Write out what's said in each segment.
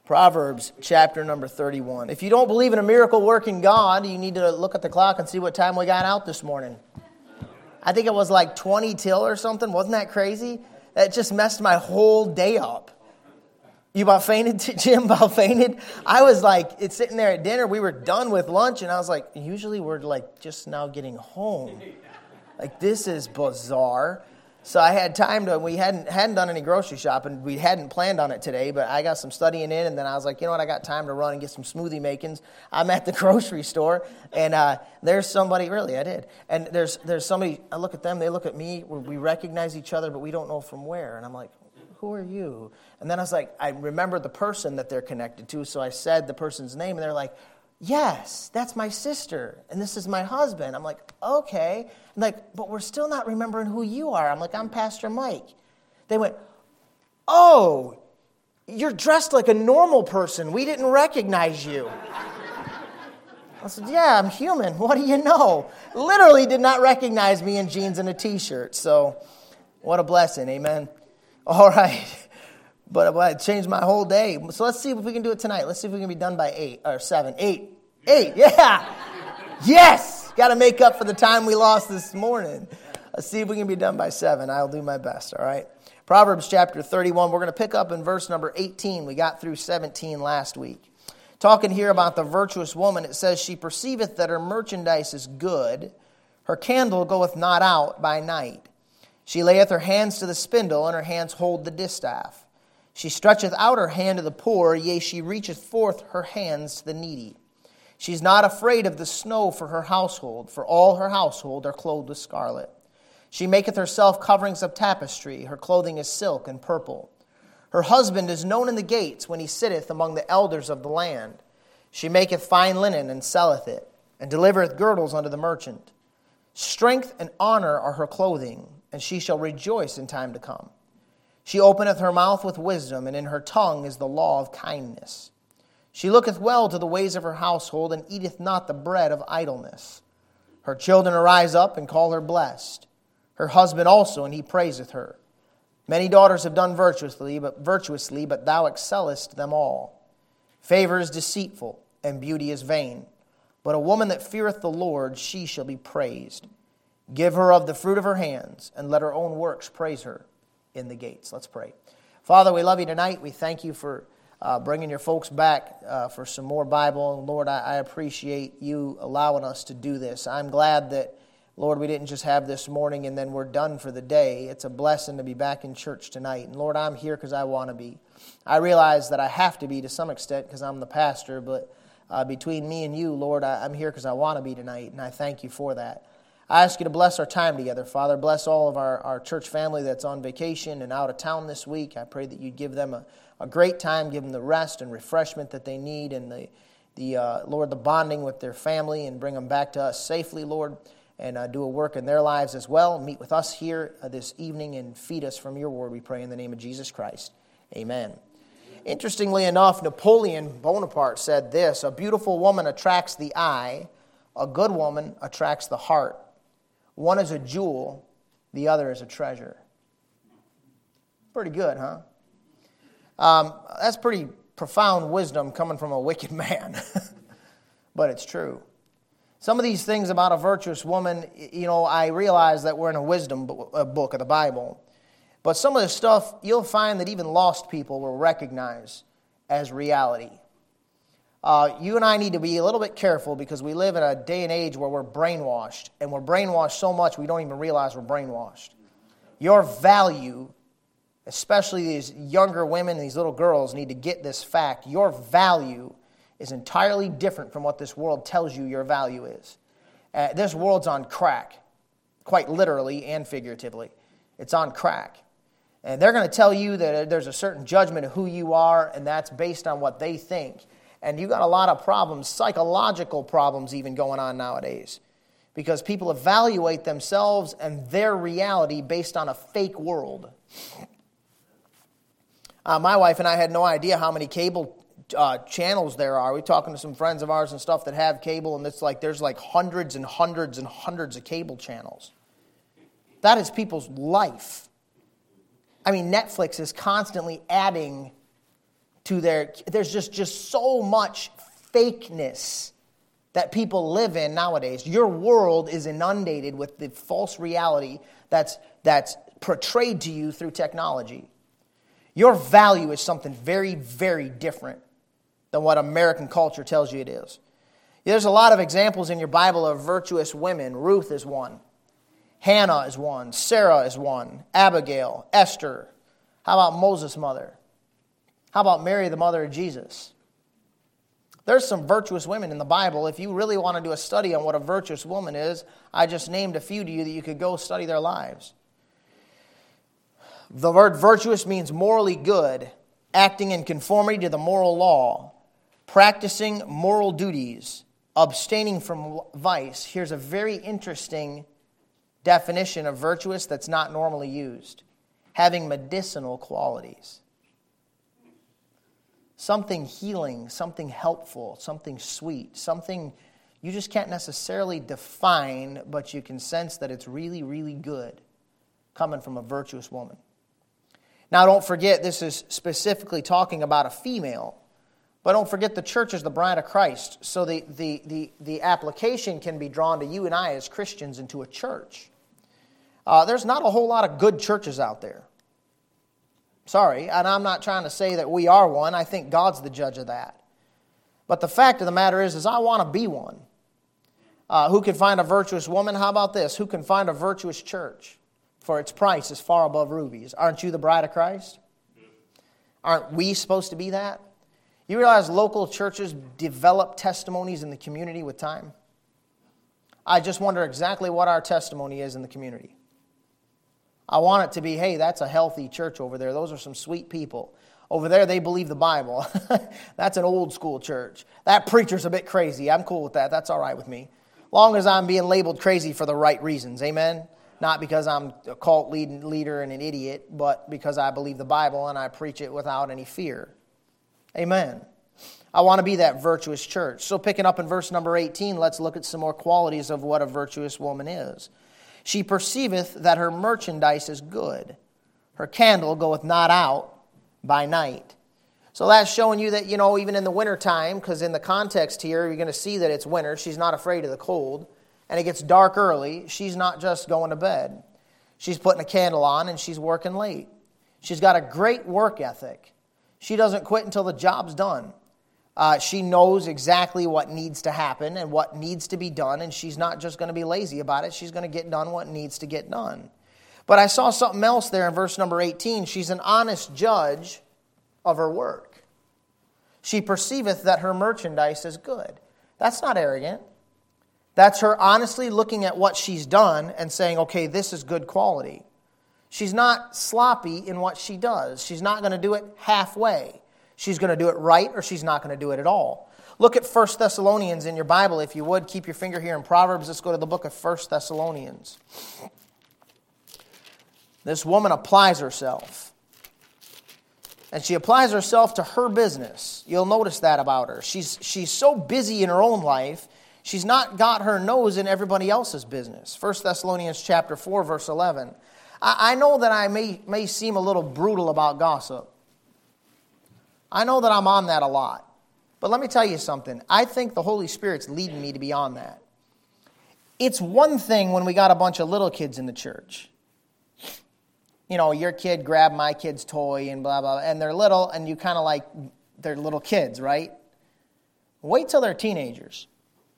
Proverbs chapter number 31. If you don't believe in a miracle-working God, you need to look at the clock and see what time we got out this morning. I think it was like 20 till or something. Wasn't that crazy? That just messed my whole day up. You about fainted, Jim? About fainted? I was like, it's sitting there at dinner. We were done with lunch, and I was like, usually we're like just now getting home. Like, this is bizarre. So I had time to, we hadn't done any grocery shopping. We hadn't planned on it today, but I got some studying in, and then I was like, you know what, I got time to run and get some smoothie makings. I'm at the grocery store, and there's somebody, really, I did. And there's somebody, I look at them, they look at me, we recognize each other, but we don't know from where. And I'm like, who are you? And then I was like, I remembered the person that they're connected to, so I said the person's name, and they're like, yes, that's my sister, and this is my husband. I'm like, okay. I'm like, but we're still not remembering who you are. I'm like, I'm Pastor Mike. They went, oh, you're dressed like a normal person. We didn't recognize you. I said, yeah, I'm human. What do you know? Literally did not recognize me in jeans and a T-shirt. So what a blessing, amen. All right. But it changed my whole day. So let's see if we can do it tonight. Let's see if we can be done by 8 or 7. 8, yeah. Yes. Got to make up for the time we lost this morning. Let's see if we can be done by 7. I'll do my best, all right? Proverbs chapter 31. We're going to pick up in verse number 18. We got through 17 last week. Talking here about the virtuous woman, it says, she perceiveth that her merchandise is good. Her candle goeth not out by night. She layeth her hands to the spindle, and her hands hold the distaff. She stretcheth out her hand to the poor, yea, she reacheth forth her hands to the needy. She is not afraid of the snow for her household, for all her household are clothed with scarlet. She maketh herself coverings of tapestry, her clothing is silk and purple. Her husband is known in the gates when he sitteth among the elders of the land. She maketh fine linen and selleth it, and delivereth girdles unto the merchant. Strength and honor are her clothing, and she shall rejoice in time to come. She openeth her mouth with wisdom, and in her tongue is the law of kindness. She looketh well to the ways of her household, and eateth not the bread of idleness. Her children arise up and call her blessed. Her husband also, and he praiseth her. Many daughters have done virtuously, but thou excellest them all. Favor is deceitful, and beauty is vain. But a woman that feareth the Lord, she shall be praised. Give her of the fruit of her hands, and let her own works praise her in the gates. Let's pray. Father, we love you tonight. We thank you for bringing your folks back for some more Bible. Lord, I appreciate you allowing us to do this. I'm glad that, Lord, we didn't just have this morning and then we're done for the day. It's a blessing to be back in church tonight. And Lord, I'm here because I want to be. I realize that I have to be to some extent because I'm the pastor, but between me and you, Lord, I'm here because I want to be tonight, and I thank you for that. I ask you to bless our time together, Father. Bless all of our church family that's on vacation and out of town this week. I pray that you'd give them a great time, give them the rest and refreshment that they need, and Lord, the bonding with their family, and bring them back to us safely, Lord, and do a work in their lives as well. Meet with us here this evening and feed us from your word, we pray in the name of Jesus Christ. Amen. Interestingly enough, Napoleon Bonaparte said this: a beautiful woman attracts the eye, a good woman attracts the heart. One is a jewel, the other is a treasure. Pretty good, huh? That's pretty profound wisdom coming from a wicked man. But it's true. Some of these things about a virtuous woman, I realize that we're in a wisdom book of the Bible. But some of the stuff, you'll find that even lost people will recognize as reality. You and I need to be a little bit careful because we live in a day and age where we're brainwashed. And we're brainwashed so much we don't even realize we're brainwashed. Your value, especially these younger women, these little girls, need to get this fact. Your value is entirely different from what this world tells you your value is. This world's on crack, quite literally and figuratively. It's on crack. And they're going to tell you that there's a certain judgment of who you are, and that's based on what they think. And you got a lot of problems, psychological problems even going on nowadays, because people evaluate themselves and their reality based on a fake world. My wife and I had no idea how many cable channels there are. We're talking to some friends of ours and stuff that have cable, and it's like there's like hundreds and hundreds and hundreds of cable channels. That is people's life. I mean, Netflix is constantly adding there's just so much fakeness that people live in nowadays. Your world is inundated with the false reality that's portrayed to you through technology. Your value is something very, very different than what American culture tells you it is. There's a lot of examples in your Bible of virtuous women. Ruth is one. Hannah is one. Sarah is one. Abigail, Esther. How about Moses' mother? How about Mary, the mother of Jesus? There's some virtuous women in the Bible. If you really want to do a study on what a virtuous woman is, I just named a few to you that you could go study their lives. The word virtuous means morally good, acting in conformity to the moral law, practicing moral duties, abstaining from vice. Here's a very interesting definition of virtuous that's not normally used. Having medicinal qualities. Something healing, something helpful, something sweet, something you just can't necessarily define, but you can sense that it's really, really good coming from a virtuous woman. Now, don't forget, this is specifically talking about a female. But don't forget, the church is the bride of Christ. So the application can be drawn to you and I as Christians into a church. There's not a whole lot of good churches out there. Sorry, and I'm not trying to say that we are one. I think God's the judge of that. But the fact of the matter is I want to be one. Who can find a virtuous woman? How about this? Who can find a virtuous church? For its price is far above rubies. Aren't you the bride of Christ? Aren't we supposed to be that? You realize local churches develop testimonies in the community with time? I just wonder exactly what our testimony is in the community. I want it to be, hey, that's a healthy church over there. Those are some sweet people. Over there, they believe the Bible. That's an old school church. That preacher's a bit crazy. I'm cool with that. That's all right with me. Long as I'm being labeled crazy for the right reasons. Amen? Not because I'm a cult leader and an idiot, but because I believe the Bible and I preach it without any fear. Amen. I want to be that virtuous church. So picking up in verse number 18, let's look at some more qualities of what a virtuous woman is. She perceiveth that her merchandise is good. Her candle goeth not out by night. So that's showing you that, even in the wintertime, because in the context here, you're going to see that it's winter. She's not afraid of the cold. And it gets dark early. She's not just going to bed. She's putting a candle on and she's working late. She's got a great work ethic. She doesn't quit until the job's done. She knows exactly what needs to happen and what needs to be done, and she's not just going to be lazy about it. She's going to get done what needs to get done. But I saw something else there in verse number 18. She's an honest judge of her work. She perceiveth that her merchandise is good. That's not arrogant. That's her honestly looking at what she's done and saying, okay, this is good quality. She's not sloppy in what she does. She's not going to do it halfway. She's going to do it right, or she's not going to do it at all. Look at 1 Thessalonians in your Bible, if you would. Keep your finger here in Proverbs. Let's go to the book of 1 Thessalonians. This woman applies herself. And she applies herself to her business. You'll notice that about her. She's so busy in her own life, she's not got her nose in everybody else's business. 1 Thessalonians chapter 4, verse 11. I know that I may seem a little brutal about gossip. I know that I'm on that a lot. But let me tell you something. I think the Holy Spirit's leading me to be on that. It's one thing when we got a bunch of little kids in the church. Your kid grabbed my kid's toy and blah, blah, and they're little, and you kind of like, they're little kids, right? Wait till they're teenagers.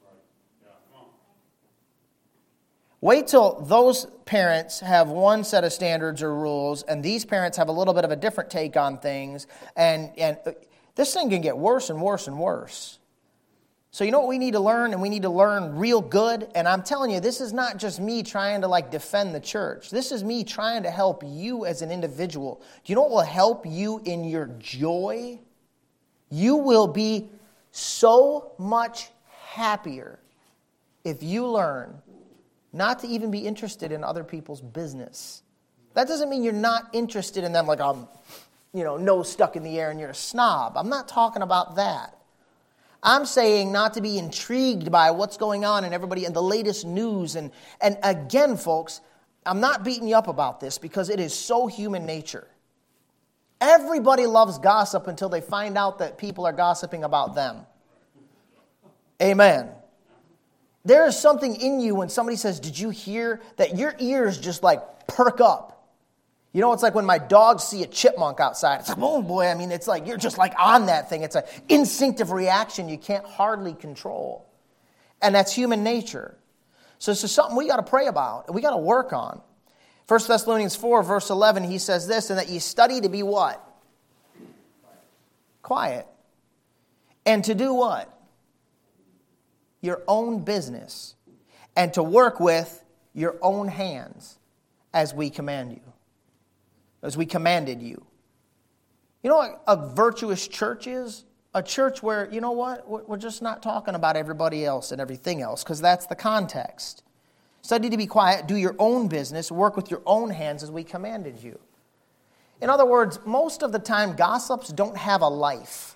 Wait till those parents have one set of standards or rules, and these parents have a little bit of a different take on things, and this thing can get worse and worse and worse. So you know what we need to learn? And we need to learn real good. And I'm telling you, this is not just me trying to defend the church. This is me trying to help you as an individual. Do you know what will help you in your joy? You will be so much happier if you learn not to even be interested in other people's business. That doesn't mean you're not interested in them nose stuck in the air and you're a snob. I'm not talking about that. I'm saying not to be intrigued by what's going on and everybody and the latest news. And again, folks, I'm not beating you up about this because it is so human nature. Everybody loves gossip until they find out that people are gossiping about them. Amen. There is something in you when somebody says, did you hear, that your ears just like perk up. You know, it's like when my dogs see a chipmunk outside. It's like, oh boy, I mean, it's like you're just like on that thing. It's an instinctive reaction you can't hardly control. And that's human nature. So this is something we got to pray about and we got to work on. 1 Thessalonians 4, verse 11, he says this, and that ye study to be what? Quiet. And to do what? Your own business. And to work with your own hands as we command you. As we commanded you. You know what a virtuous church is? A church where, you know what? We're just not talking about everybody else and everything else, because that's the context. Study to be quiet, do your own business, work with your own hands as we commanded you. In other words, most of the time, gossips don't have a life.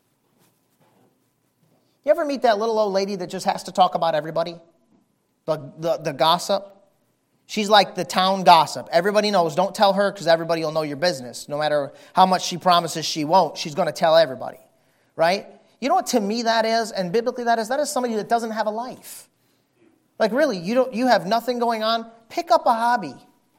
You ever meet that little old lady that just has to talk about everybody? The gossip? She's like the town gossip. Everybody knows, don't tell her because everybody will know your business. No matter how much she promises she won't, she's going to tell everybody. Right? You know what to me that is, and biblically that is? That is somebody that doesn't have a life. Like really, you have nothing going on? Pick up a hobby.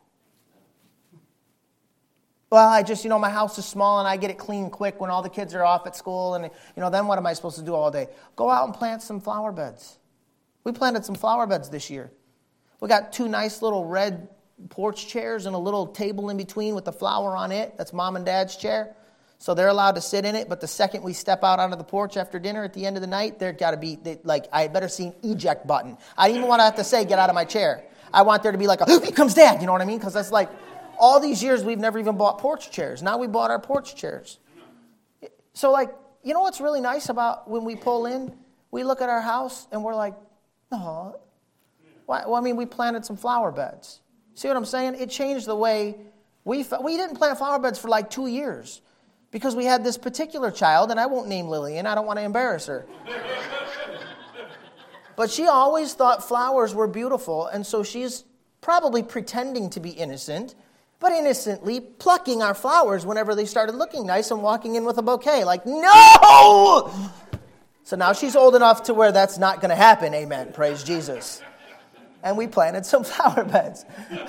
Well, I just, my house is small and I get it clean quick when all the kids are off at school. And, then what am I supposed to do all day? Go out and plant some flower beds. We planted some flower beds this year. We got 2 nice little red porch chairs and a little table in between with the flower on it. That's Mom and Dad's chair. So they're allowed to sit in it, but the second we step out onto the porch after dinner at the end of the night, they've got to be, I better see an eject button. I didn't even want to have to say, get out of my chair. I want there to be like, here comes Dad, you know what I mean? Because that's like, all these years we've never even bought porch chairs. Now we bought our porch chairs. So you know what's really nice about when we pull in? We look at our house and we're like, oh, well, we planted some flower beds. See what I'm saying? It changed the way we didn't plant flower beds for like 2 years. Because we had this particular child, and I won't name Lillian, I don't want to embarrass her. But she always thought flowers were beautiful, and so she's probably pretending to be innocent, but innocently plucking our flowers whenever they started looking nice and walking in with a bouquet. Like, no! So now she's old enough to where that's not going to happen, amen, praise Jesus. And we planted some flower beds.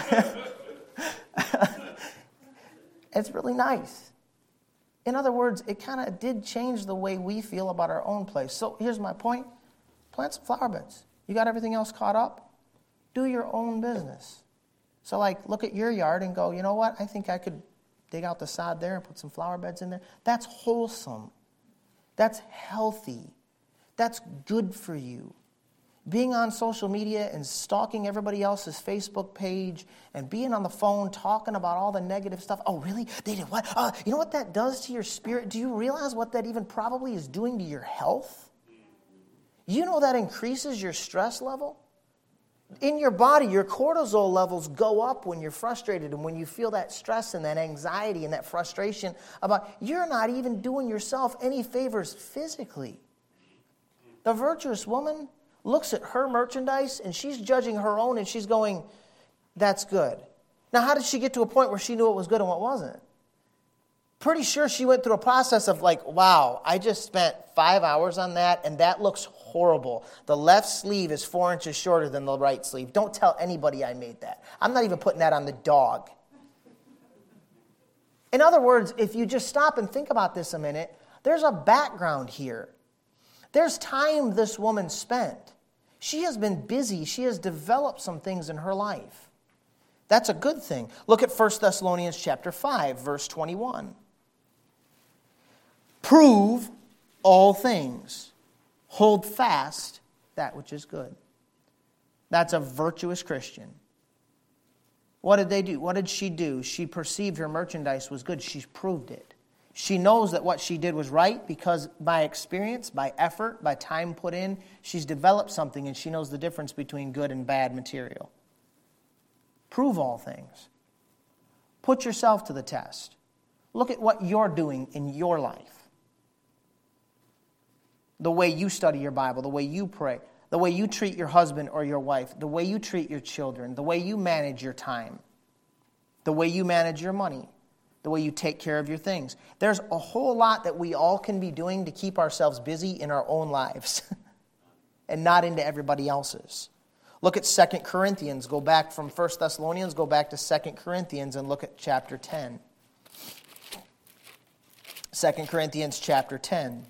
It's really nice. In other words, it kind of did change the way we feel about our own place. So here's my point. Plant some flower beds. You got everything else caught up? Do your own business. So look at your yard and go, you know what? I think I could dig out the sod there and put some flower beds in there. That's wholesome. That's healthy. That's good for you. Being on social media and stalking everybody else's Facebook page and being on the phone talking about all the negative stuff. Oh, really? They did what? You know what that does to your spirit? Do you realize what that even probably is doing to your health? You know that increases your stress level? In your body, your cortisol levels go up when you're frustrated and when you feel that stress and that anxiety and that frustration about you're not even doing yourself any favors physically. The virtuous woman looks at her merchandise and she's judging her own and she's going, that's good. Now, how did she get to a point where she knew what was good and what wasn't? Pretty sure she went through a process of wow, I just spent 5 hours on that and that looks horrible. The left sleeve is 4 inches shorter than the right sleeve. Don't tell anybody I made that. I'm not even putting that on the dog. In other words, if you just stop and think about this a minute, there's a background here. There's time this woman spent. She has been busy. She has developed some things in her life. That's a good thing. Look at 1 Thessalonians chapter 5, verse 21. Prove all things. Hold fast that which is good. That's a virtuous Christian. What did they do? What did she do? She perceived her merchandise was good. She proved it. She knows that what she did was right because by experience, by effort, by time put in, she's developed something and she knows the difference between good and bad material. Prove all things. Put yourself to the test. Look at what you're doing in your life. The way you study your Bible, the way you pray, the way you treat your husband or your wife, the way you treat your children, the way you manage your time, the way you manage your money, the way you take care of your things. There's a whole lot that we all can be doing to keep ourselves busy in our own lives and not into everybody else's. Look at 2 Corinthians. Go back from 1 Thessalonians, go back to 2 Corinthians and look at chapter 10. 2 Corinthians chapter 10.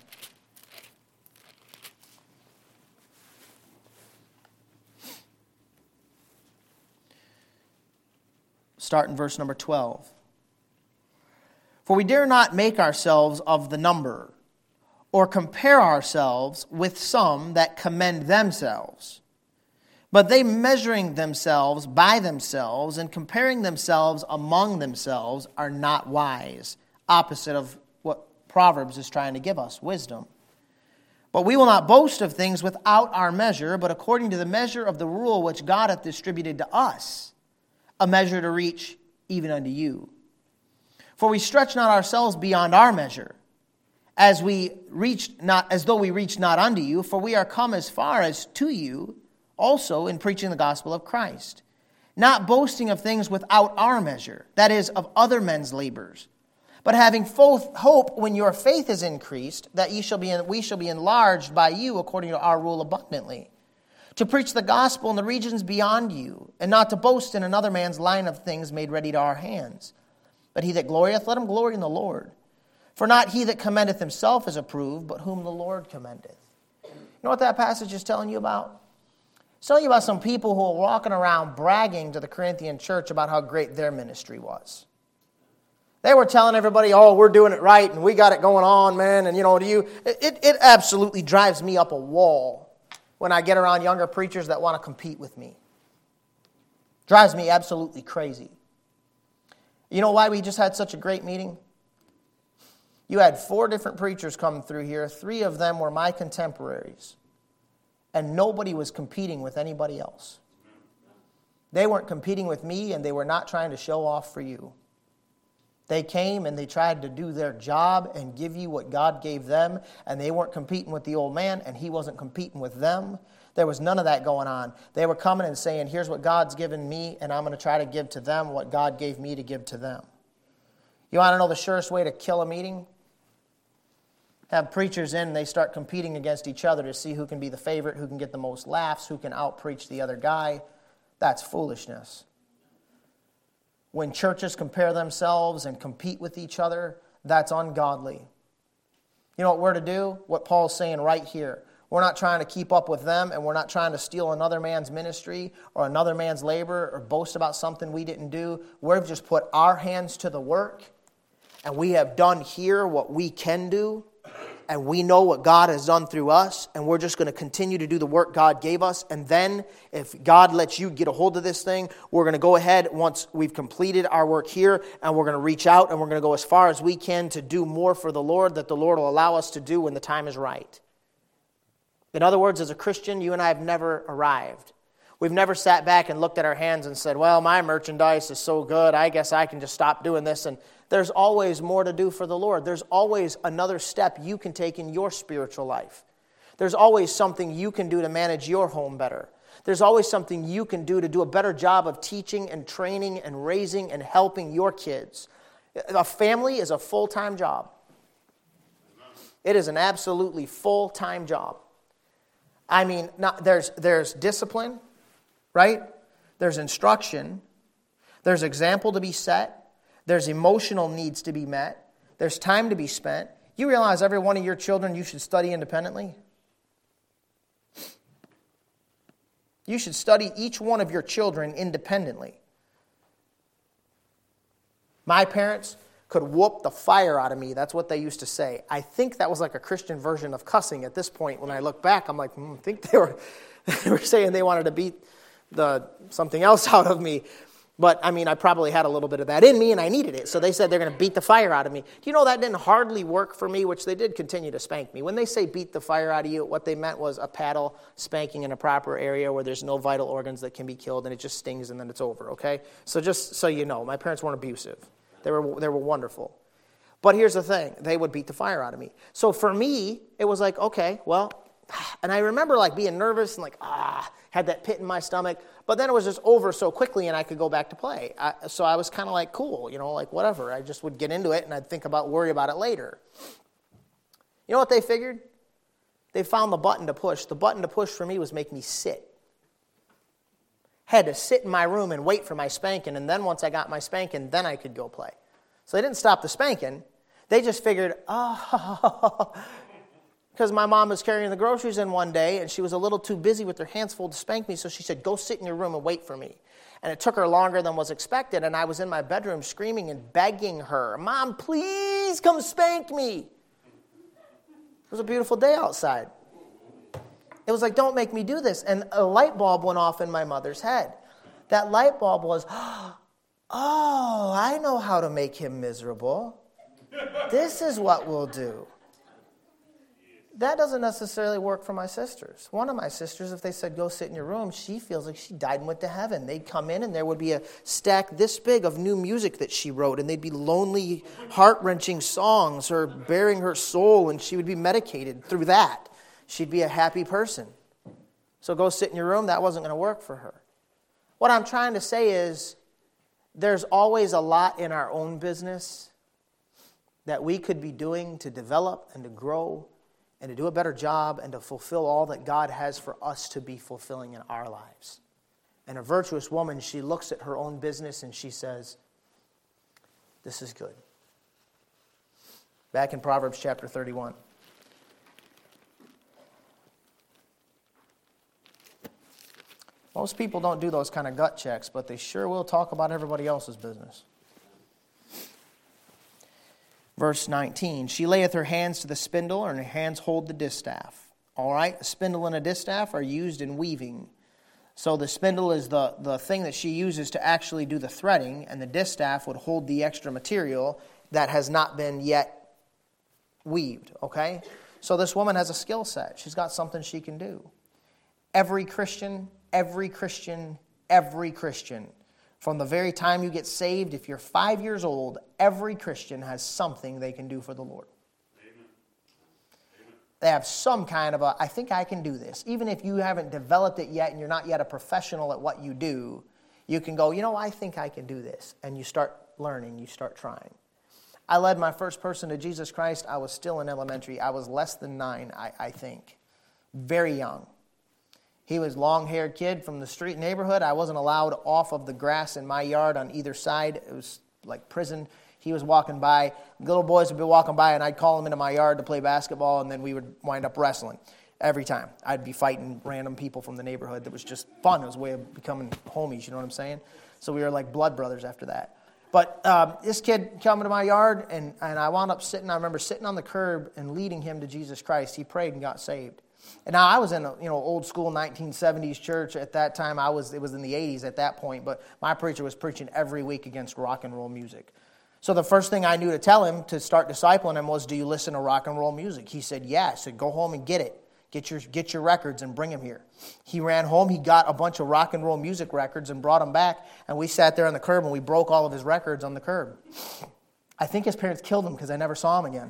Start in verse number 12. For we dare not make ourselves of the number, or compare ourselves with some that commend themselves. But they measuring themselves by themselves and comparing themselves among themselves are not wise. Opposite of what Proverbs is trying to give us, wisdom. But we will not boast of things without our measure, but according to the measure of the rule which God hath distributed to us, a measure to reach even unto you. For we stretch not ourselves beyond our measure, as though we reached not unto you, for we are come as far as to you, also in preaching the gospel of Christ, not boasting of things without our measure, that is, of other men's labors, but having hope when your faith is increased, that we shall be enlarged by you according to our rule abundantly, to preach the gospel in the regions beyond you, and not to boast in another man's line of things made ready to our hands. But he that glorieth, let him glory in the Lord. For not he that commendeth himself is approved, but whom the Lord commendeth. You know what that passage is telling you about? It's telling you about some people who are walking around bragging to the Corinthian church about how great their ministry was. They were telling everybody, oh, we're doing it right, and we got it going on, man. And it absolutely drives me up a wall when I get around younger preachers that want to compete with me. Drives me absolutely crazy. You know why we just had such a great meeting? You had 4 different preachers come through here. 3 of them were my contemporaries. And nobody was competing with anybody else. They weren't competing with me, and they were not trying to show off for you. They came and they tried to do their job and give you what God gave them, and they weren't competing with the old man, and he wasn't competing with them. There was none of that going on. They were coming and saying, here's what God's given me, and I'm going to try to give to them what God gave me to give to them. You want to know the surest way to kill a meeting? Have preachers in and they start competing against each other to see who can be the favorite, who can get the most laughs, who can out-preach the other guy. That's foolishness. When churches compare themselves and compete with each other, that's ungodly. You know what we're to do? What Paul's saying right here. We're not trying to keep up with them, and we're not trying to steal another man's ministry or another man's labor or boast about something we didn't do. We've just put our hands to the work, and we have done here what we can do, and we know what God has done through us, and we're just going to continue to do the work God gave us. And then if God lets you get a hold of this thing, we're going to go ahead once we've completed our work here, and we're going to reach out, and we're going to go as far as we can to do more for the Lord that the Lord will allow us to do when the time is right. In other words, as a Christian, you and I have never arrived. We've never sat back and looked at our hands and said, well, my merchandise is so good, I guess I can just stop doing this. And there's always more to do for the Lord. There's always another step you can take in your spiritual life. There's always something you can do to manage your home better. There's always something you can do to do a better job of teaching and training and raising and helping your kids. A family is a full-time job. It is an absolutely full-time job. I mean, there's discipline, right? There's instruction. There's example to be set. There's emotional needs to be met. There's time to be spent. You realize every one of your children you should study independently? You should study each one of your children independently. My parents could whoop the fire out of me. That's what they used to say. I think that was like a Christian version of cussing at this point. When I look back, I'm like, I think they were saying they wanted to beat something else out of me. But, I mean, I probably had a little bit of that in me, and I needed it. So they said they're going to beat the fire out of me. Do you know that didn't hardly work for me, which they did continue to spank me. When they say beat the fire out of you, what they meant was a paddle spanking in a proper area where there's no vital organs that can be killed, and it just stings, and then it's over, okay? So just so you know, my parents weren't abusive. They were wonderful. But here's the thing. They would beat the fire out of me. So for me, it was like, okay, well, And I remember like being nervous and like, had that pit in my stomach. But then it was just over so quickly and I could go back to play. So I was kind of like, cool, like whatever. I just would get into it and I'd worry about it later. You know what they figured? They found the button to push. The button to push for me was make me sit. Had to sit in my room and wait for my spanking. And then once I got my spanking, then I could go play. So they didn't stop the spanking. They just figured, because my mom was carrying the groceries in one day and she was a little too busy with her hands full to spank me, so she said, go sit in your room and wait for me. And it took her longer than was expected, and I was in my bedroom screaming and begging her, Mom, please come spank me. It was a beautiful day outside. It was like, don't make me do this. And a light bulb went off in my mother's head. That light bulb was, oh, I know how to make him miserable. This is what we'll do. That doesn't necessarily work for my sisters. One of my sisters, if they said, go sit in your room, she feels like she died and went to heaven. They'd come in and there would be a stack this big of new music that she wrote, and they'd be lonely, heart-wrenching songs, her bearing her soul, and she would be medicated through that. She'd be a happy person. So go sit in your room, that wasn't going to work for her. What I'm trying to say is there's always a lot in our own business that we could be doing to develop and to grow and to do a better job and to fulfill all that God has for us to be fulfilling in our lives. And a virtuous woman, she looks at her own business and she says, this is good. Back in Proverbs chapter 31. Most people don't do those kind of gut checks, but they sure will talk about everybody else's business. Verse 19, she layeth her hands to the spindle, and her hands hold the distaff. All right, a spindle and a distaff are used in weaving. So the spindle is the thing that she uses to actually do the threading, and the distaff would hold the extra material that has not been yet weaved, okay? So this woman has a skill set. She's got something she can do. Every Christian, from the very time you get saved, if you're 5 years old, every Christian has something they can do for the Lord. Amen. They have some kind of I think I can do this. Even if you haven't developed it yet and you're not yet a professional at what you do, you can go, I think I can do this. And you start learning, you start trying. I led my first person to Jesus Christ. I was still in elementary. I was less than 9, I think. Very young. He was a long-haired kid from the street neighborhood. I wasn't allowed off of the grass in my yard on either side. It was like prison. He was walking by. Little boys would be walking by, and I'd call him into my yard to play basketball, and then we would wind up wrestling every time. I'd be fighting random people from the neighborhood. That was just fun. It was a way of becoming homies, you know what I'm saying? So we were like blood brothers after that. But this kid coming to my yard, and I wound up I remember sitting on the curb and leading him to Jesus Christ. He prayed and got saved. And now I was in a old school 1970s church at that time. It was in the 80s at that point, but my preacher was preaching every week against rock and roll music. So the first thing I knew to tell him to start discipling him was, do you listen to rock and roll music? He said, yeah. I said, go home and get it. Get your records and bring them here. He ran home. He got a bunch of rock and roll music records and brought them back, and we sat there on the curb and we broke all of his records on the curb. I think his parents killed him because I never saw him again.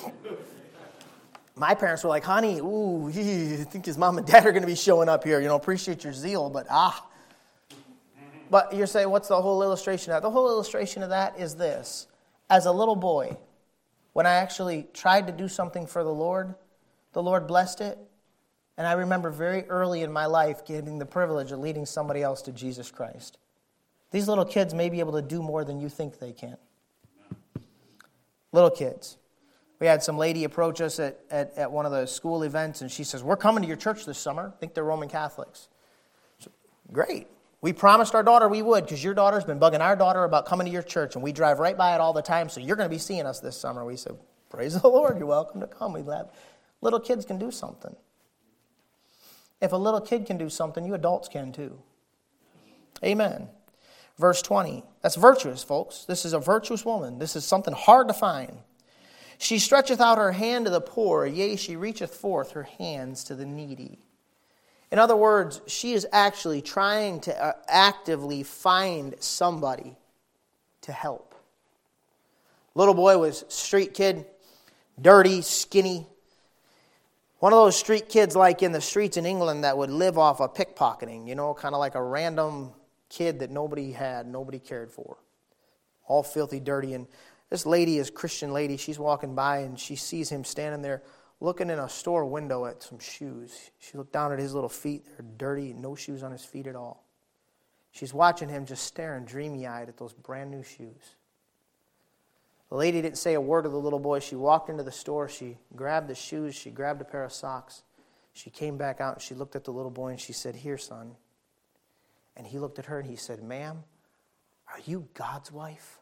My parents were like, honey, I think his mom and dad are going to be showing up here. Appreciate your zeal, but But you're saying, what's the whole illustration of that? The whole illustration of that is this. As a little boy, when I actually tried to do something for the Lord blessed it. And I remember very early in my life getting the privilege of leading somebody else to Jesus Christ. These little kids may be able to do more than you think they can. Little kids. We had some lady approach us at one of the school events, and she says, we're coming to your church this summer. I think they're Roman Catholics. So, great. We promised our daughter we would, because your daughter's been bugging our daughter about coming to your church, and we drive right by it all the time, so you're going to be seeing us this summer. We said, praise the Lord, you're welcome to come. Little kids can do something. If a little kid can do something, you adults can too. Amen. Verse 20. That's virtuous, folks. This is a virtuous woman. This is something hard to find. She stretcheth out her hand to the poor, yea, she reacheth forth her hands to the needy. In other words, she is actually trying to actively find somebody to help. Little boy was street kid, dirty, skinny. One of those street kids like in the streets in England that would live off of pickpocketing, kind of like a random kid that nobody had, nobody cared for. All filthy, dirty. And this lady is a Christian lady. She's walking by and she sees him standing there looking in a store window at some shoes. She looked down at his little feet. They're dirty, no shoes on his feet at all. She's watching him just staring dreamy-eyed at those brand new shoes. The lady didn't say a word to the little boy. She walked into the store. She grabbed the shoes. She grabbed a pair of socks. She came back out and she looked at the little boy and she said, "Here, son." And he looked at her and he said, "Ma'am, are you God's wife?"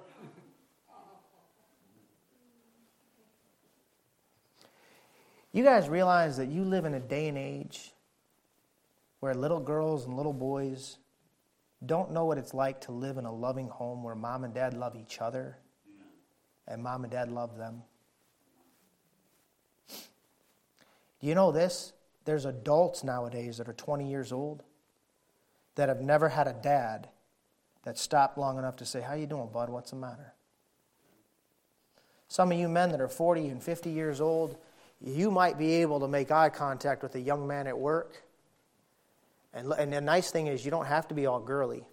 You guys realize that you live in a day and age where little girls and little boys don't know what it's like to live in a loving home where mom and dad love each other and mom and dad love them. Do you know this? There's adults nowadays that are 20 years old that have never had a dad that stopped long enough to say, "How you doing, bud? What's the matter?" Some of you men that are 40 and 50 years old, you might be able to make eye contact with a young man at work. And the nice thing is you don't have to be all girly.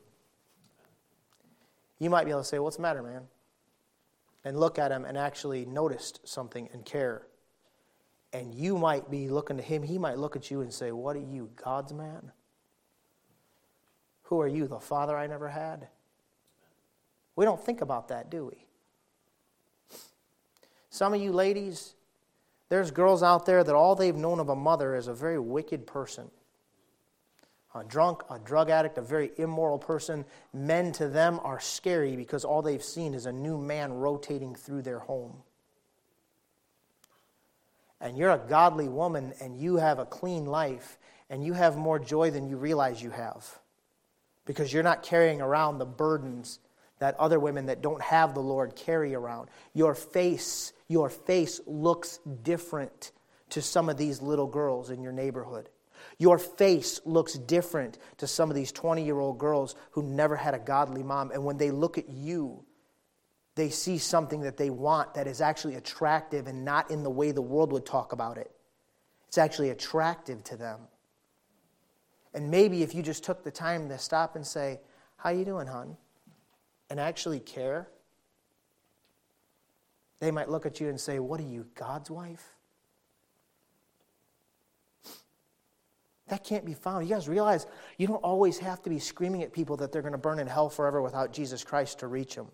You might be able to say, "What's the matter, man?" And look at him and actually notice something and care. And you might be looking to him. He might look at you and say, "What are you, God's man? Who are you, the father I never had?" We don't think about that, do we? Some of you ladies, there's girls out there that all they've known of a mother is a very wicked person. A drunk, a drug addict, a very immoral person. Men to them are scary because all they've seen is a new man rotating through their home. And you're a godly woman and you have a clean life and you have more joy than you realize you have because you're not carrying around the burdens that other women that don't have the Lord carry around. Your face looks different to some of these little girls in your neighborhood. Your face looks different to some of these 20-year-old girls who never had a godly mom. And when they look at you, they see something that they want that is actually attractive and not in the way the world would talk about it. It's actually attractive to them. And maybe if you just took the time to stop and say, "How you doing, hon?" and actually care, they might look at you and say, "What are you, God's wife?" That can't be found. You guys realize you don't always have to be screaming at people that they're going to burn in hell forever without Jesus Christ to reach them.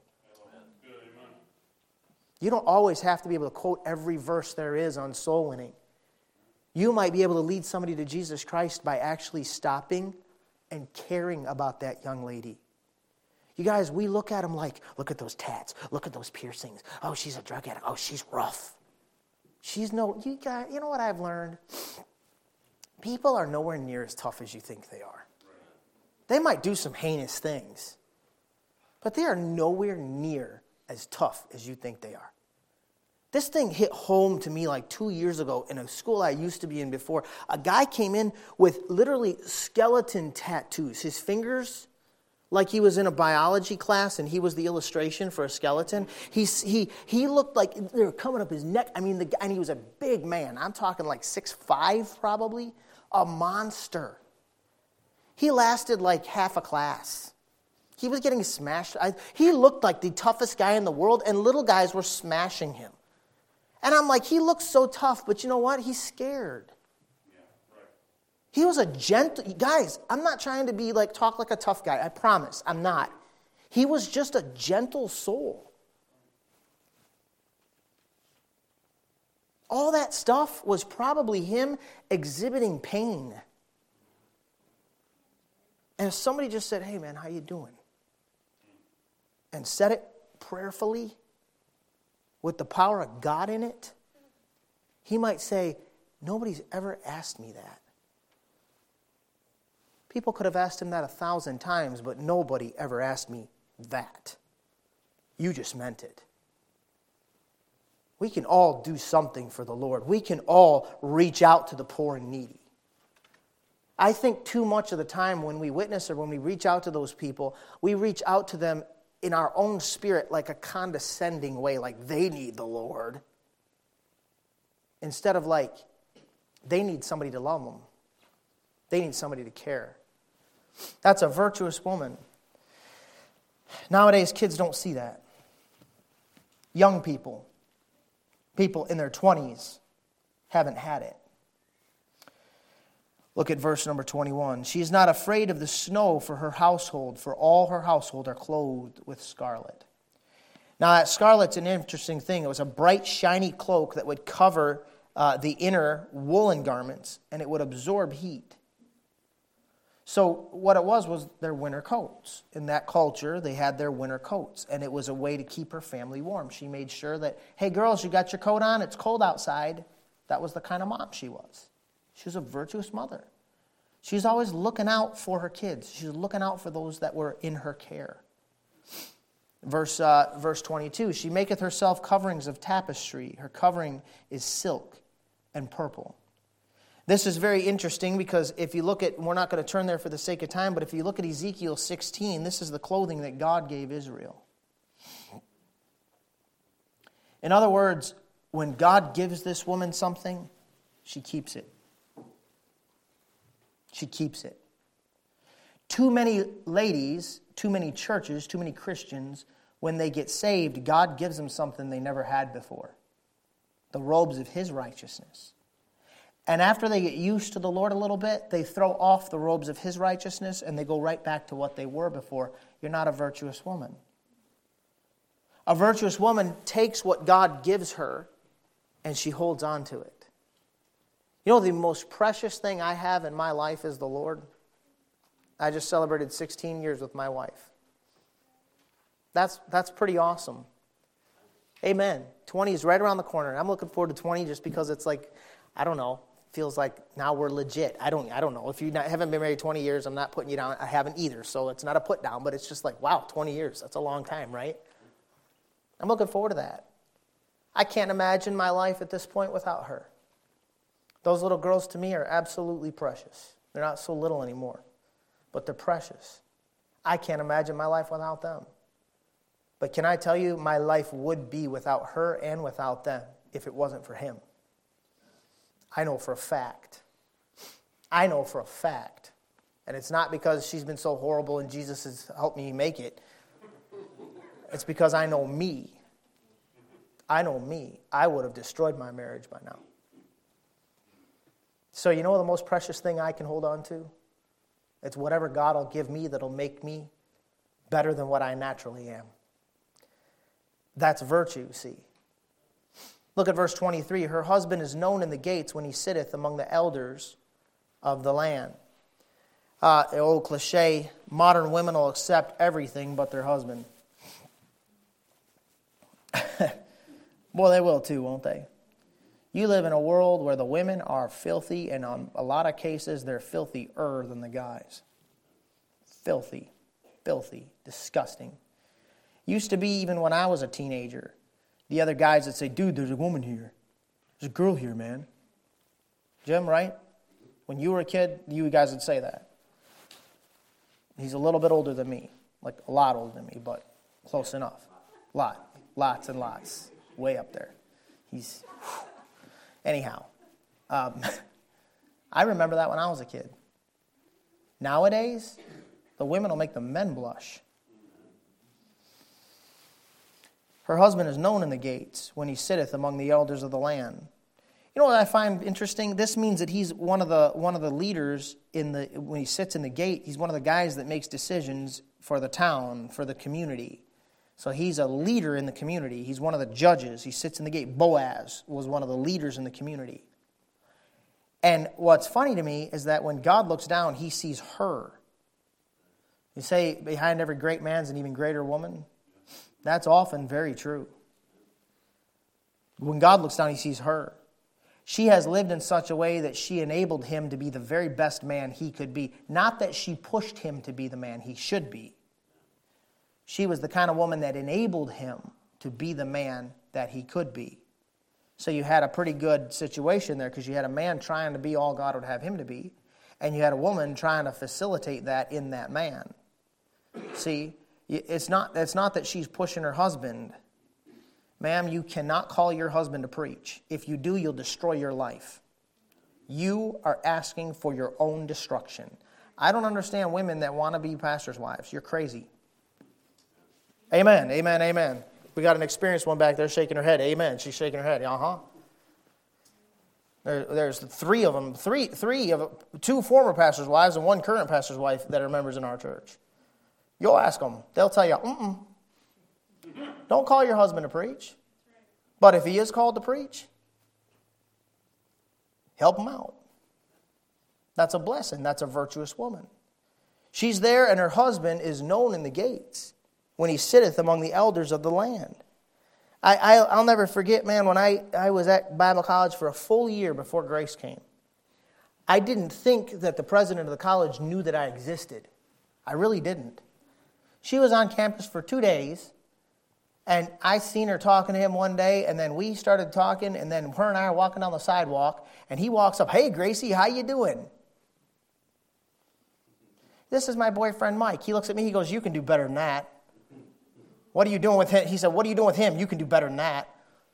You don't always have to be able to quote every verse there is on soul winning. You might be able to lead somebody to Jesus Christ by actually stopping and caring about that young lady. You guys, we look at them like, "Look at those tats. Look at those piercings. Oh, she's a drug addict. Oh, she's rough." You know what I've learned? People are nowhere near as tough as you think they are. They might do some heinous things, but they are nowhere near as tough as you think they are. This thing hit home to me like 2 years ago in a school I used to be in before. A guy came in with literally skeleton tattoos. His fingers, like he was in a biology class and he was the illustration for a skeleton. He looked like they were coming up his neck. I mean, and he was a big man. I'm talking like 6'5", probably. A monster. He lasted like half a class. He was getting smashed. He looked like the toughest guy in the world, and little guys were smashing him. And I'm like, he looks so tough, but you know what? He's scared. Yeah, right. He was a gentle... Guys, I'm not trying to be like, talk like a tough guy. I promise, I'm not. He was just a gentle soul. All that stuff was probably him exhibiting pain. And if somebody just said, "Hey man, how you doing?" and said it prayerfully with the power of God in it, he might say, "Nobody's ever asked me that." People could have asked him that 1,000 times, but nobody ever asked me that. You just meant it. We can all do something for the Lord. We can all reach out to the poor and needy. I think too much of the time when we witness or when we reach out to those people, we reach out to them in our own spirit like a condescending way, like they need the Lord. Instead of like, They need somebody to love them. They need somebody to care. That's a virtuous woman. Nowadays, kids don't see that. Young people, people in their 20s, haven't had it. Look at verse number 21. She is not afraid of the snow for her household, for all her household are clothed with scarlet. Now, that scarlet's an interesting thing. It was a bright, shiny cloak that would cover the inner woolen garments, and it would absorb heat. So what it was their winter coats. In that culture, they had their winter coats, and it was a way to keep her family warm. She made sure that, hey, girls, you got your coat on? It's cold outside. That was the kind of mom she was. She was a virtuous mother. She's always looking out for her kids. She was looking out for those that were in her care. Verse 22, she maketh herself coverings of tapestry. Her covering is silk and purple. This is very interesting because if you look at, we're not going to turn there for the sake of time, but if you look at Ezekiel 16, this is the clothing that God gave Israel. In other words, when God gives this woman something, she keeps it. She keeps it. Too many ladies, too many churches, too many Christians, when they get saved, God gives them something they never had before. The robes of His righteousness. And after they get used to the Lord a little bit, they throw off the robes of His righteousness and they go right back to what they were before. You're not a virtuous woman. A virtuous woman takes what God gives her and she holds on to it. You know, the most precious thing I have in my life is the Lord. I just celebrated 16 years with my wife. That's pretty awesome. Amen. 20 is right around the corner. I'm looking forward to 20 just because it's like, I don't know, feels like now we're legit. I don't know. If you haven't been married 20 years, I'm not putting you down. I haven't either, so it's not a put down, but it's just like, wow, 20 years. That's a long time, right? I'm looking forward to that. I can't imagine my life at this point without her. Those little girls to me are absolutely precious. They're not so little anymore, but they're precious. I can't imagine my life without them. But can I tell you, my life would be without her and without them if it wasn't for Him. I know for a fact. I know for a fact. And it's not because she's been so horrible and Jesus has helped me make it. It's because I know me. I know me. I would have destroyed my marriage by now. So you know the most precious thing I can hold on to? It's whatever God will give me that'll make me better than what I naturally am. That's virtue, see. Look at verse 23. Her husband is known in the gates when he sitteth among the elders of the land. The old cliche, modern women will accept everything but their husband. Boy, they will too, won't they? You live in a world where the women are filthy, and on a lot of cases, they're filthier than the guys. Filthy, disgusting. Used to be even when I was a teenager. The other guys that say, dude, there's a woman here. There's a girl here, man. Jim, right? When you were a kid, you guys would say that. He's a little bit older than me. Like a lot older than me, but close enough. Lots and lots. Way up there. Anyhow. I remember that when I was a kid. Nowadays, the women will make the men blush. Her husband is known in the gates when he sitteth among the elders of the land. You know what I find interesting? This means that he's one of the leaders when he sits in the gate. He's one of the guys that makes decisions for the town, for the community. So he's a leader in the community. He's one of the judges. He sits in the gate. Boaz was one of the leaders in the community. And what's funny to me is that when God looks down, He sees her. You say, behind every great man's an even greater woman. That's often very true. When God looks down, He sees her. She has lived in such a way that she enabled him to be the very best man he could be. Not that she pushed him to be the man he should be. She was the kind of woman that enabled him to be the man that he could be. So you had a pretty good situation there because you had a man trying to be all God would have him to be, and you had a woman trying to facilitate that in that man. See, it's not that she's pushing her husband. Ma'am, you cannot call your husband to preach. If you do, you'll destroy your life. You are asking for your own destruction. I don't understand women that want to be pastors' wives. You're crazy. Amen, amen, amen. We got an experienced one back there shaking her head. Amen. She's shaking her head. Uh-huh. There's three of them, two former pastors' wives and one current pastor's wife that are members in our church. You'll ask them. They'll tell you, don't call your husband to preach. But if he is called to preach, help him out. That's a blessing. That's a virtuous woman. She's there and her husband is known in the gates when he sitteth among the elders of the land. I'll never forget, man, when I was at Bible college for a full year before Grace came. I didn't think that the president of the college knew that I existed. I really didn't. She was on campus for 2 days, and I seen her talking to him one day, and then we started talking, and then her and I are walking down the sidewalk, and he walks up, "Hey, Gracie, how you doing?" This is my boyfriend, Mike. He looks at me, he goes, "You can do better than that." "What are you doing with him?" He said, "What are you doing with him? You can do better than that."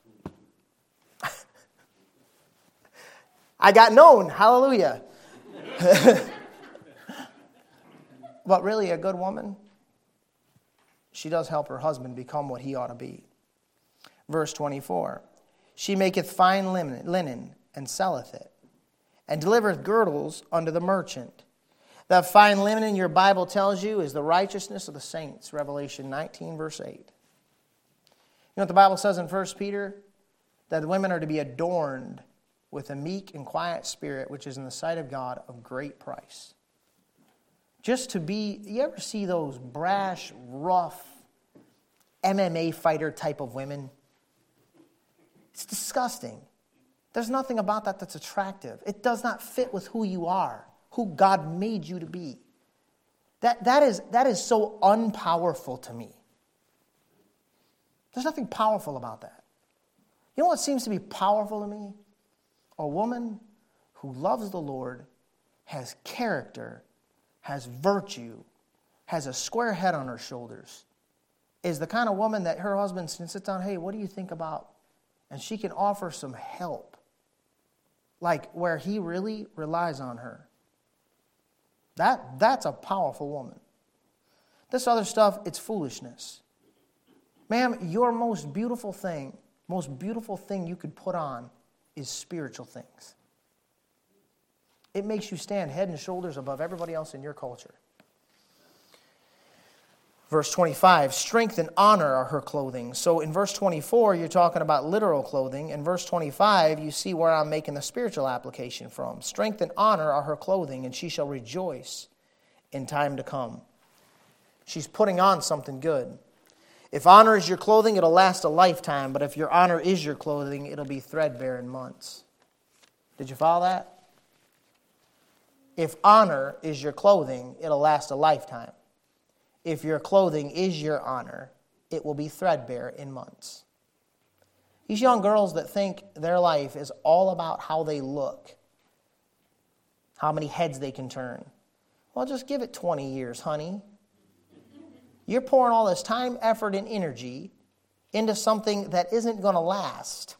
I got known. Hallelujah. But really, a good woman, she does help her husband become what he ought to be. Verse 24. She maketh fine linen and selleth it, and delivereth girdles unto the merchant. That fine linen, your Bible tells you, is the righteousness of the saints. Revelation 19, verse 8. You know what the Bible says in 1 Peter? That the women are to be adorned with a meek and quiet spirit, which is in the sight of God of great price. Just to be, you ever see those brash, rough, MMA fighter type of women? It's disgusting. There's nothing about that that's attractive. It does not fit with who you are, who God made you to be. That is so unpowerful to me. There's nothing powerful about that. You know what seems to be powerful to me? A woman who loves the Lord, has character, has virtue, has a square head on her shoulders, is the kind of woman that her husband can sit down, "Hey, what do you think about?" And she can offer some help, like where he really relies on her. That's a powerful woman. This other stuff, it's foolishness. Ma'am, your most beautiful thing you could put on is spiritual things. It makes you stand head and shoulders above everybody else in your culture. Verse 25, strength and honor are her clothing. So in verse 24, you're talking about literal clothing. In verse 25, you see where I'm making the spiritual application from. Strength and honor are her clothing, and she shall rejoice in time to come. She's putting on something good. If honor is your clothing, it'll last a lifetime. But if your honor is your clothing, it'll be threadbare in months. Did you follow that? If honor is your clothing, it'll last a lifetime. If your clothing is your honor, it will be threadbare in months. These young girls that think their life is all about how they look, how many heads they can turn. Well, just give it 20 years, honey. You're pouring all this time, effort, and energy into something that isn't going to last.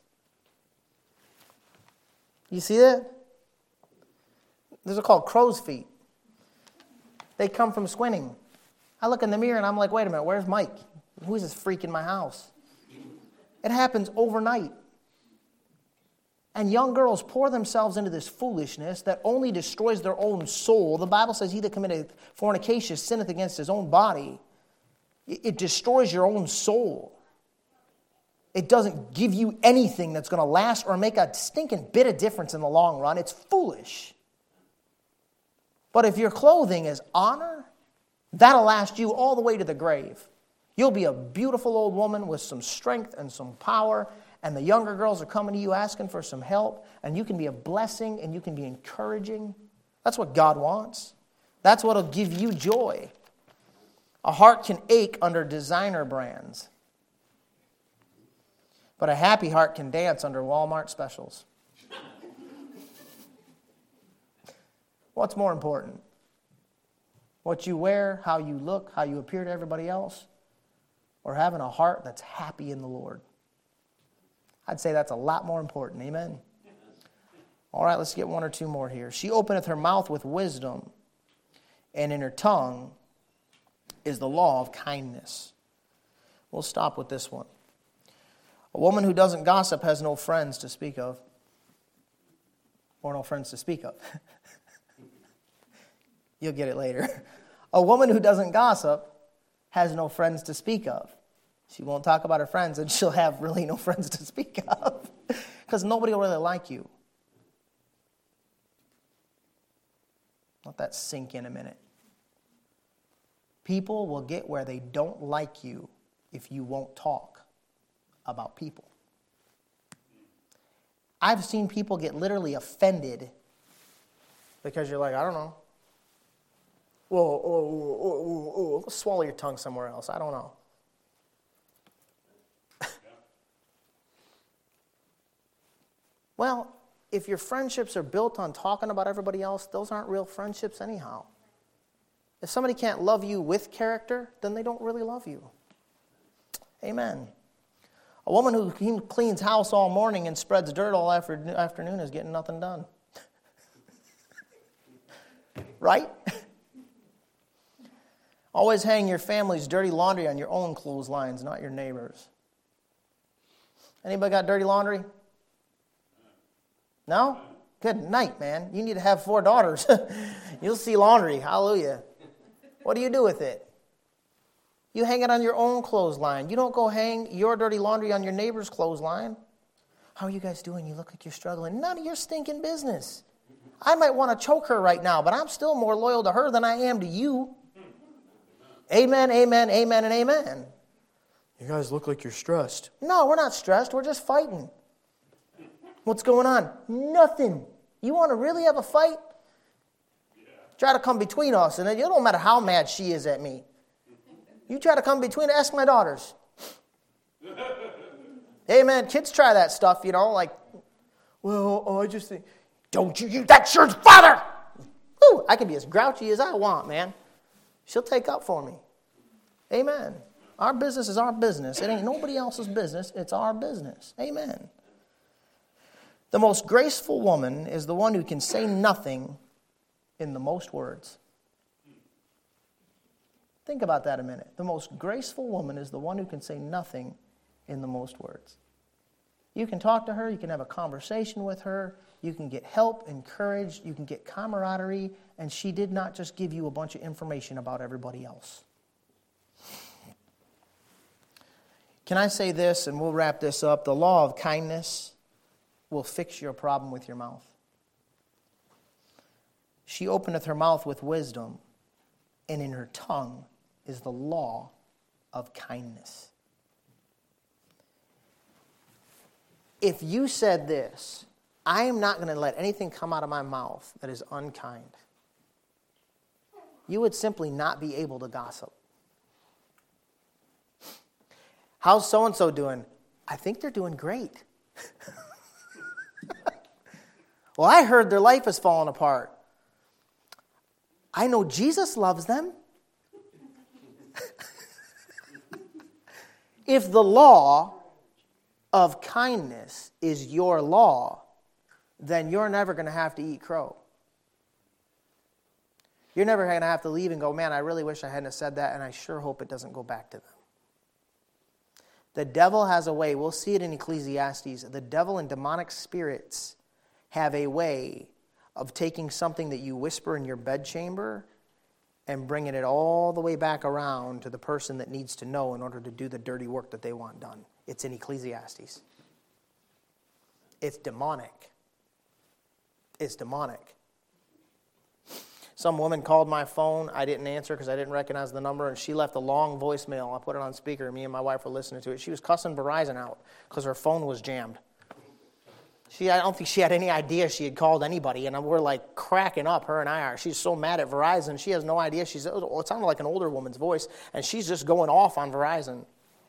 You see that? Those are called crow's feet. They come from squinting. I look in the mirror and I'm like, wait a minute, where's Mike? Who's this freak in my house? It happens overnight. And young girls pour themselves into this foolishness that only destroys their own soul. The Bible says, he that committeth fornication sinneth against his own body. It destroys your own soul. It doesn't give you anything that's going to last or make a stinking bit of difference in the long run. It's foolish. But if your clothing is honor, that'll last you all the way to the grave. You'll be a beautiful old woman with some strength and some power, and the younger girls are coming to you asking for some help, and you can be a blessing and you can be encouraging. That's what God wants. That's what will give you joy. A heart can ache under designer brands, but a happy heart can dance under Walmart specials. What's more important? What you wear, how you look, how you appear to everybody else, or having a heart that's happy in the Lord? I'd say that's a lot more important. Amen? All right, let's get one or two more here. She openeth her mouth with wisdom, and in her tongue is the law of kindness. We'll stop with this one. A woman who doesn't gossip has no friends to speak of. Or no friends to speak of. You'll get it later. A woman who doesn't gossip has no friends to speak of. She won't talk about her friends, and she'll have really no friends to speak of. Because nobody will really like you. Let that sink in a minute. People will get where they don't like you if you won't talk about people. I've seen people get literally offended because you're like, I don't know. Whoa, swallow your tongue somewhere else. I don't know. Well, if your friendships are built on talking about everybody else, those aren't real friendships anyhow. If somebody can't love you with character, then they don't really love you. Amen. A woman who cleans house all morning and spreads dirt all afternoon is getting nothing done. Right? Always hang your family's dirty laundry on your own clotheslines, not your neighbor's. Anybody got dirty laundry? No? Good night, man. You need to have 4 daughters. You'll see laundry. Hallelujah. What do you do with it? You hang it on your own clothesline. You don't go hang your dirty laundry on your neighbor's clothesline. How are you guys doing? You look like you're struggling. None of your stinking business. I might want to choke her right now, but I'm still more loyal to her than I am to you. Amen, amen, amen, and amen. You guys look like you're stressed. No, we're not stressed. We're just fighting. What's going on? Nothing. You want to really have a fight? Try to come between us, and it don't matter how mad she is at me. You try to come between, ask my daughters. Hey, man, kids try that stuff, like, well, I just think, don't you, that's your father. Ooh, I can be as grouchy as I want, man. She'll take up for me. Amen. Our business is our business. It ain't nobody else's business. It's our business. Amen. The most graceful woman is the one who can say nothing in the most words. Think about that a minute. The most graceful woman is the one who can say nothing in the most words. You can talk to her, you can have a conversation with her, you can get help, encouraged, you can get camaraderie, and she did not just give you a bunch of information about everybody else. Can I say this, and we'll wrap this up? The law of kindness will fix your problem with your mouth. She openeth her mouth with wisdom, and in her tongue is the law of kindness. If you said this, I am not going to let anything come out of my mouth that is unkind, you would simply not be able to gossip. How's so-and-so doing? I think they're doing great. Well, I heard their life is falling apart. I know Jesus loves them. If the law of kindness is your law, then you're never going to have to eat crow. You're never going to have to leave and go, man, I really wish I hadn't have said that, and I sure hope it doesn't go back to them. The devil has a way, we'll see it in Ecclesiastes, the devil and demonic spirits have a way of taking something that you whisper in your bedchamber and bringing it all the way back around to the person that needs to know in order to do the dirty work that they want done. It's in Ecclesiastes. It's demonic. It's demonic. Some woman called my phone. I didn't answer because I didn't recognize the number, and she left a long voicemail. I put it on speaker. Me and my wife were listening to it. She was cussing Verizon out because her phone was jammed. I don't think she had any idea she had called anybody, and we're like cracking up, her and I are. She's so mad at Verizon, she has no idea. It sounded like an older woman's voice, and she's just going off on Verizon.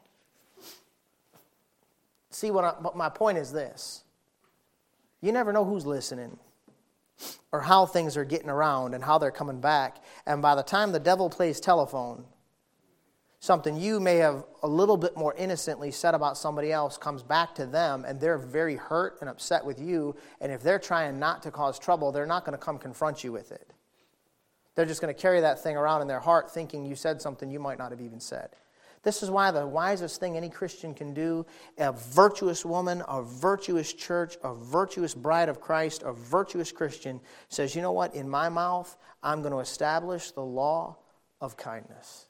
See, but my point is this. You never know who's listening or how things are getting around and how they're coming back. And by the time the devil plays telephone, Something you may have a little bit more innocently said about somebody else comes back to them, and they're very hurt and upset with you. And if they're trying not to cause trouble, they're not going to come confront you with it. They're just going to carry that thing around in their heart thinking you said something you might not have even said. This is why the wisest thing any Christian can do, a virtuous woman, a virtuous church, a virtuous bride of Christ, a virtuous Christian says, you know what, in my mouth, I'm going to establish the law of kindness.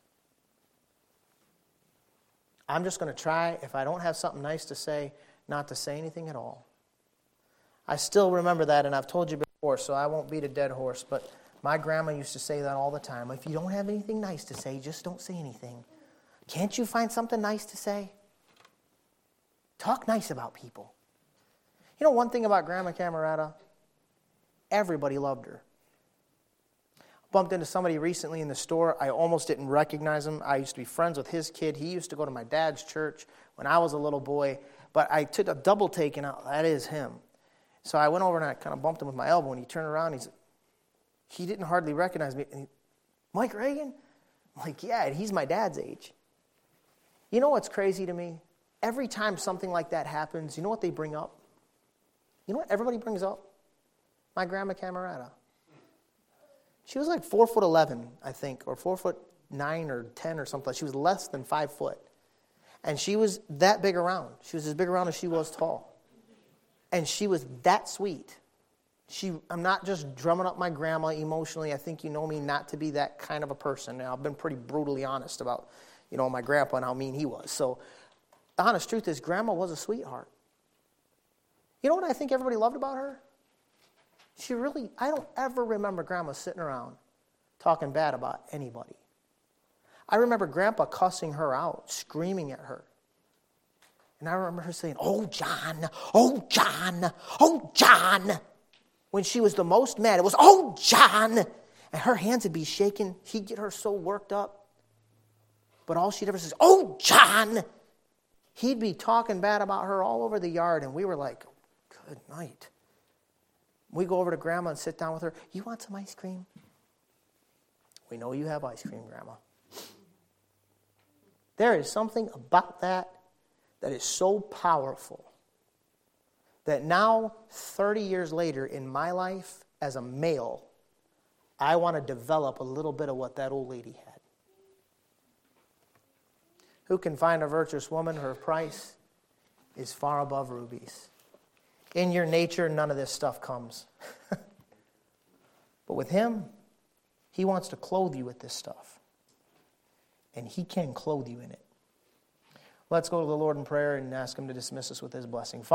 I'm just going to try, if I don't have something nice to say, not to say anything at all. I still remember that, and I've told you before, so I won't beat a dead horse, but my grandma used to say that all the time. If you don't have anything nice to say, just don't say anything. Can't you find something nice to say? Talk nice about people. You know one thing about Grandma Camerata? Everybody loved her. Bumped into somebody recently in the store. I almost didn't recognize him. I used to be friends with his kid. He used to go to my dad's church when I was a little boy. But I took a double take, and that is him. So I went over and I kind of bumped him with my elbow, and he turned around. He didn't hardly recognize me. And Mike Reagan? I'm like, yeah, and he's my dad's age. You know what's crazy to me? Every time something like that happens, you know what they bring up? You know what everybody brings up? My Grandma Camerata. She was like 4'11", I think, or 4'9" or 10 or something. She was less than 5 foot. And she was that big around. She was as big around as she was tall. And she was that sweet. I'm not just drumming up my grandma emotionally. I think you know me not to be that kind of a person. Now, I've been pretty brutally honest about, my grandpa and how mean he was. So the honest truth is, Grandma was a sweetheart. You know what I think everybody loved about her? I don't ever remember Grandma sitting around talking bad about anybody. I remember Grandpa cussing her out, screaming at her. And I remember her saying, "Oh, John, oh, John, oh, John." When she was the most mad, it was, "Oh, John." And her hands would be shaking. He'd get her so worked up. But all she'd ever say is, "Oh, John." He'd be talking bad about her all over the yard, and we were like, good night. We go over to Grandma and sit down with her. "You want some ice cream?" "We know you have ice cream, Grandma." There is something about that is so powerful that now, 30 years later in my life as a male, I want to develop a little bit of what that old lady had. Who can find a virtuous woman? Her price is far above rubies. In your nature, none of this stuff comes. But with him, he wants to clothe you with this stuff. And he can clothe you in it. Let's go to the Lord in prayer and ask him to dismiss us with his blessing.